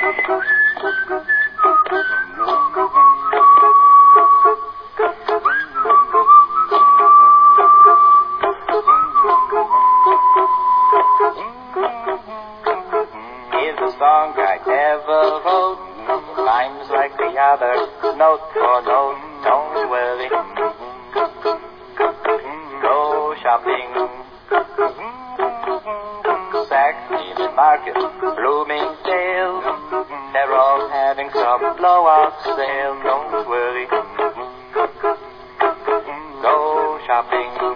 Is a song I ever wrote, rhymes like the other, note for note, don't worry. Go shopping, Saks, Neiman Marcus, Bloomingdale's, they're all having some blowout sale, don't worry. Go shopping.